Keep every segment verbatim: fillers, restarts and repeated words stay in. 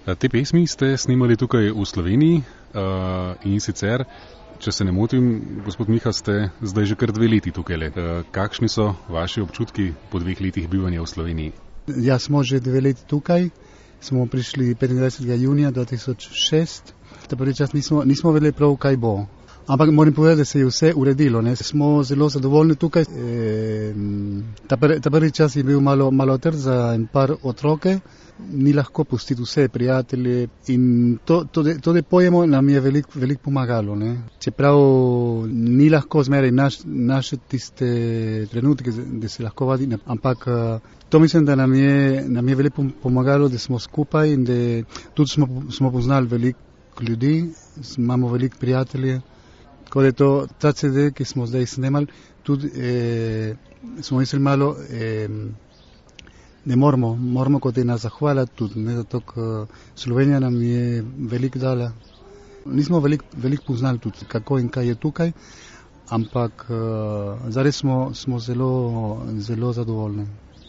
Te pesmi ste snimali tukaj v Sloveniji in sicer, če se ne motim, gospod Miha, ste zdaj že kar dve leti tukaj. Kakšni so vaši občutki po dveh letih bivanja v Sloveniji? Ja, smo že dve leti tukaj. Smo prišli petindvajsetega junija dva tisoč šest. Ta prvi čas nismo, nismo vedeli prav, kaj bo. Ampak moram povedati, da se je vse uredilo. Ne. Smo zelo zadovoljni tukaj. E, ta, pr, ta prvi čas je bil malo, malo trd za en par otroke. Ni lahko pustiti vse prijatelje in to, to, to da pojemo, nam je veliko velik pomagalo. Ne. Čeprav ni lahko zmeraj naš, naše tiste trenutke, da se lahko vadi, ne. Ampak to mislim, da nam je, nam je veliko pomagalo, da smo skupaj in da tudi smo, smo poznali veliko ljudi, imamo veliko prijatelje. Tako da je to, ta C D, ki smo zdaj snemali, tudi eh, smo mislili malo, eh, ne moramo, moramo kot ena zahvala tudi, ne, zato, ker Slovenija nam je veliko dala. Nismo veliko velik poznali tudi, kako in kaj je tukaj, ampak eh, zares smo, smo zelo, zelo zadovoljni.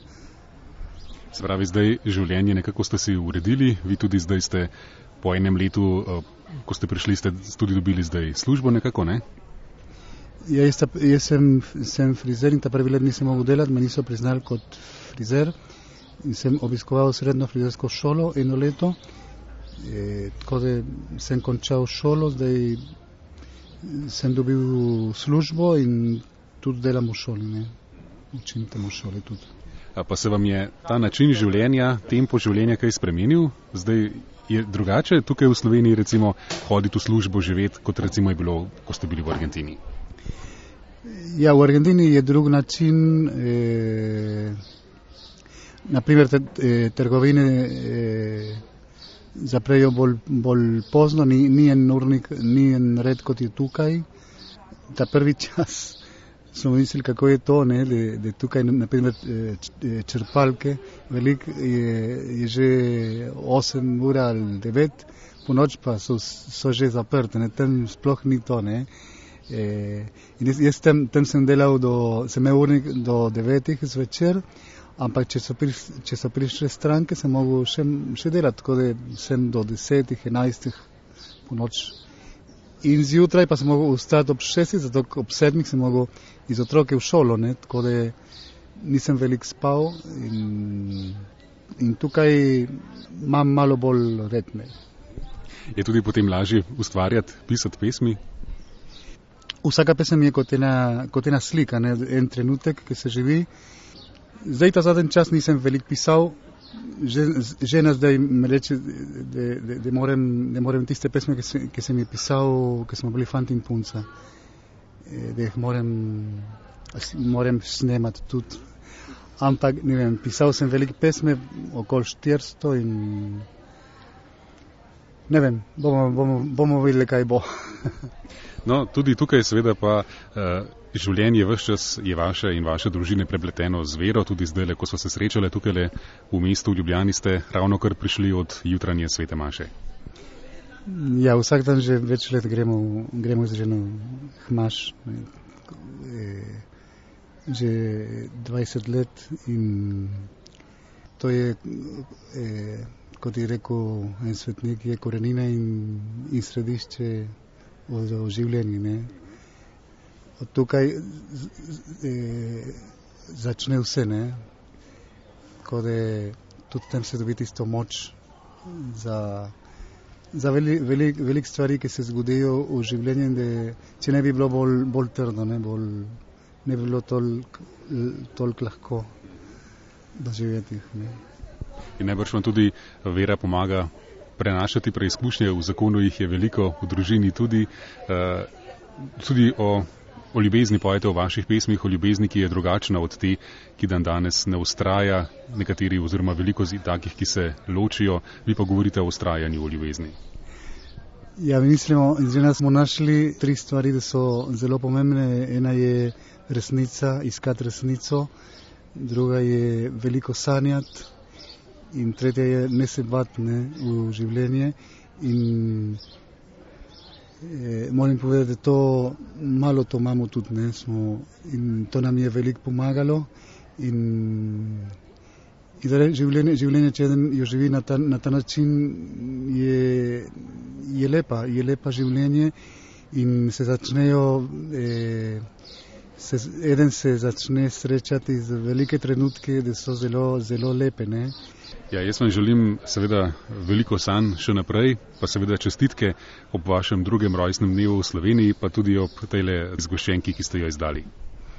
Se pravi, zdaj življenje nekako ste si uredili, vi tudi zdaj ste po enem letu, ko ste prišli, ste tudi dobili zdaj službo nekako, ne? Ja, jaz, ta, jaz sem, sem frizer in ta prvi let nisem mogel delati, me niso priznali kot frizer in sem obiskoval srednjo frizersko šolo eno leto, e, tako da sem končal šolo, zdaj sem dobil službo in tudi delam v šoli, ne? Učim tam v šoli tudi. A pa se vam je ta način življenja, tempo življenja kaj spremenil? Zdaj je drugače tukaj v Sloveniji recimo hoditi v službo, živeti, kot recimo je bilo, ko ste bili v Argentini? Ja, v Argentini je drug način. Eh, naprimer, te, eh, trgovine eh, zaprejo bolj, bolj pozno, ni, ni en urnik, ni en red, kot je tukaj. Ta prvi čas smo mislili, kako je to, ne, da, da tukaj, naprimer, črpalke, veliko je, je že osem ur ali devet, po noč pa so, so že zaprte, ne, tam sploh ni to, ne. E, in jaz, jaz tam, tam sem delal do, sem imel urnik do devetih zvečer, ampak če so, priš, če so prišle stranke, sem mogel še, še delati, tako da sem do desetih, enajstih po noč. In zjutraj pa sem mogel vstati ob šestih, zato ob sedmih sem mogel iz otroke v šolo, ne, tako da nisem veliko spal in, in tukaj imam malo bolj red, ne. Je tudi potem lažje ustvarjati, pisati pesmi? Vsaka pesem je kot ena, kot ena slika, ne, en trenutek, ki se živi. Zdaj ta zadnji čas nisem veliko pisal. Žena zdaj me reče, da, da, da, moram, da moram tiste pesme, ki, se, ki sem je pisal, ki smo bili fant in punca, da jih moram, moram snemati tudi. Ampak, ne vem, pisal sem velike pesme, okoli štiristo in ne vem, bomo, bomo, bomo videli, kaj bo. No, tudi tukaj seveda pa uh, življenje ves čas je vaše in vaše družine prepleteno z vero, tudi zdaj, ko so se srečale tukaj v mestu v Ljubljani, ste ravno kar prišli od jutranje svete maše. Ja, vsak dan že več let gremo, gremo z ženo hmaš, e, že dvajset let in to je, e, kot je rekel en svetnik, je korenina in, in središče v življenju, ne. Od tukaj e, začne vse, ne. Tako da tudi tam se dobi tisto moč za, za veliko velik, velik stvari, ki se zgodijo v življenju, da če ne bi bilo bolj, bolj trdo, ne, bolj, ne bi bilo toliko tolk lahko doživeti. Ne. In najbrž vam tudi vera pomaga prenašati preizkušnje, v zakonu jih je veliko, v družini tudi. Uh, tudi o, o ljubezni pojete v vaših pesmih, o ljubezni, ki je drugačna od te, ki dan danes ne ustraja, nekateri oziroma veliko takih, ki se ločijo, vi pa govorite o ustrajanju, o ljubezni. Ja, mi mislimo, že nas smo našli tri stvari, da so zelo pomembne. Ena je resnica, iskati resnico, druga je veliko sanjati, in tretja je ne se bati, ne, v življenje. In eh, moram povedati, da to malo to imamo tudi, ne, smo, in to nam je veliko pomagalo in In torej življenje, življenje, če eden jo živi na ta, na ta način, je, je lepa, je lepa življenje in se začnejo, eh, se, eden se začne srečati z velike trenutke, da so zelo, zelo lepe, ne. Ja, jaz vam želim seveda veliko sanj še naprej, pa seveda čestitke ob vašem drugem rojstnem dnevu v Sloveniji, pa tudi ob tejle zgoščenki, ki ste jo izdali.